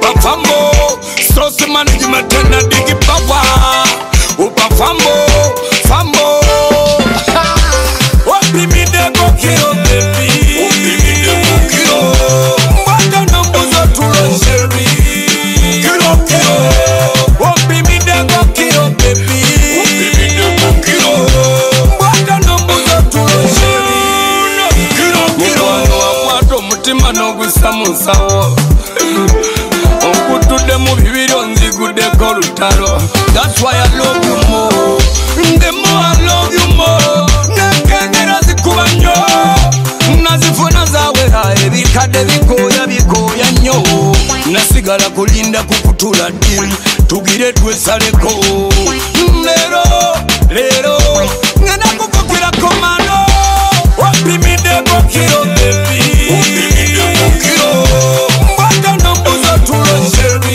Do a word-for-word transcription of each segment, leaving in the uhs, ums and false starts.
Upa fambo, source management and a digi power. Upa fambo, fambo. Wapi mi de go kilo baby. Wapi mi de go kilo. Mbata nambuzo tulo sherry. Kilo kilo. Wapi mi de go kilo baby. Wapi mi de go kilo. Mbata nambuzo tulo sherry. Kilo kilo. Wato mutima no gusamusawo. Okutude mu bibiro nzigude ko lutalo. That's why I love you more. The more I love you more. Nakengera zikuba nnyo. Nazifuna zawe hae bikade bikoya bikoya nnyo. Nasigala kulinda kukutula dili. Tugire twesaleko. Lero, lero. Ngana kukukira komando. Wapi mi de go kilo baby. Wapi mi de go kilo. Mbata nambuzo tulo sherry.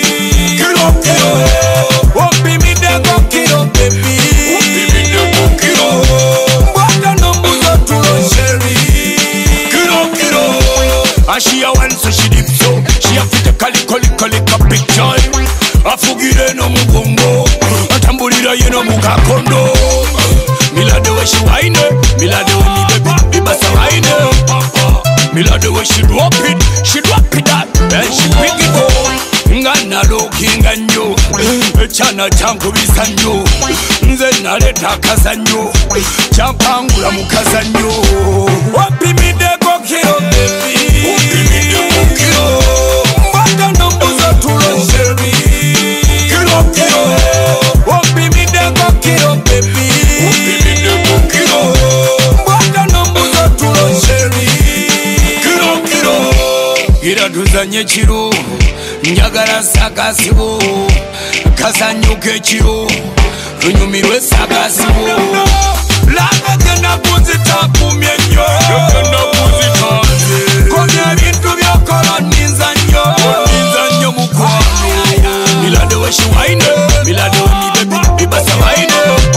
Kilo kilo. Wapi mi de go kilo baby. Wapi mi de go kilo. Mbata nambuzo tulo sherry. Kilo kilo. And she a went so she dip so. She a fit a kaliko liko liko picture. Afugire no mugongo. Atambulira yeno mukakondo. Mila the way she whine. Mila the way me baby bibasa whine. Mila the way she drop it. She drop it up. Then she pick it up. Ngana lokinga nnyo. Echana changu bisa nnyo. Nze naleta kaza nnyo. Champangula mukaza nnyo. Wapi mi de go kilo baby. Wapi mi de go kilo. Mbata nambuzo tulo sherry. Kilo kilo. Wapi mi de go kilo baby. Wapi mi de go kilo. Mbata nambuzo tulo sherry. Kilo kilo. Gira tuzanye chiro. Njagala sagasibo. Kazanyuke chiro. Runyumirwe sagasibo. Laka gena kuzita kumye nyo. Gena kuzita komye bintu byokola ninza nyo. Ninza nyo mukwano. Mila the way she whine. Mila the way me baby bibasa whine.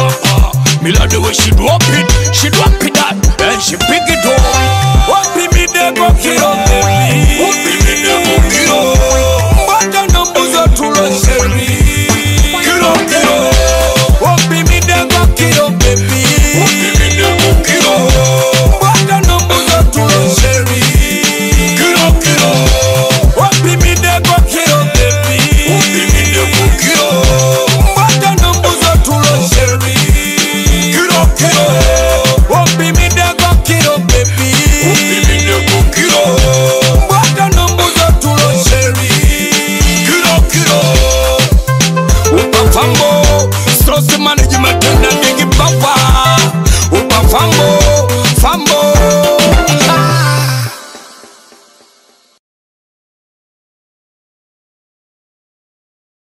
Mila the way she drop it. She drop it up. Then she pick it up. Wapi mi de go kilo baby. Wapi mi de go kilo. Mbata nambuzo tulo sherry. Kilo kilo. Wapi mi de go kilo baby. Wapi mi de go kilo. Mbata nambuzo tulo sherry. Kilo kilo. Wapi mi de go kilo baby. Wapi mi de go kilo. Mbata nambuzo tulo sherry. Kilo kilo. Wapi mi de go kilo baby. Wapi mi de go kilo. Mbata nambuzo tulo sherry. Kilo kilo. Upa fambo, source management.